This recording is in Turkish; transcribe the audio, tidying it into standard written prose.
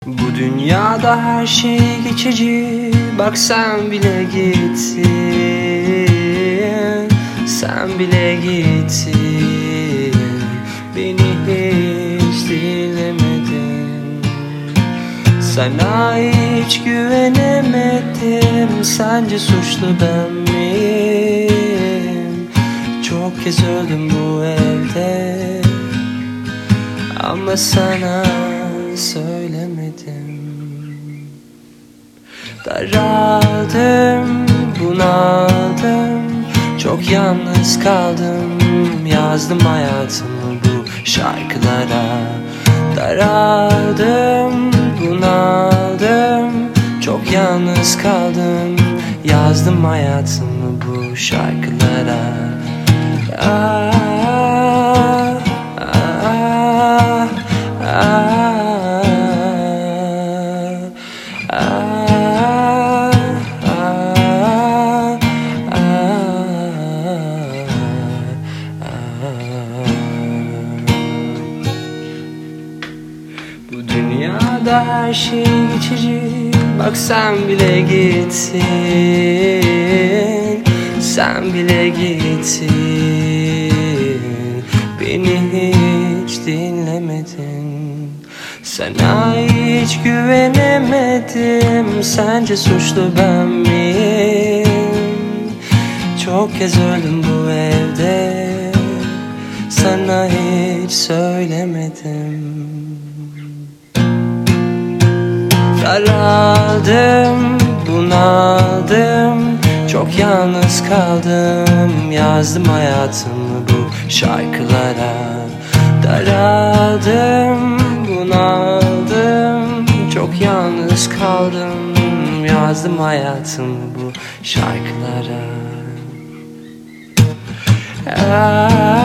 Bu dünyada her şey geçici, bak sen bile gittin, sen bile gittin, beni hiç dinlemedin. Sana hiç güvenemedim, sence suçlu ben miyim? Çok kez öldüm bu evde ama sana söylemedim. Daraldım, bunaldım, çok yalnız kaldım. Yazdım hayatımı bu şarkılara. Daraldım, bunaldım, çok yalnız kaldım. Yazdım hayatımı bu şarkılara. Ah, ah, ah. Bu dünyada her şey geçici, bak sen bile gittin, sen bile gittin, beni hiç dinlemedin. Sana hiç güvenemedim, sence suçlu ben miyim? Çok kez öldüm bu evde, sana hiç söylemedim. Daraldım, bunaldım, çok yalnız kaldım. Yazdım hayatımı bu şarkılara. Daraldım, bunaldım, çok yalnız kaldım. Yazdım hayatımı bu şarkılara.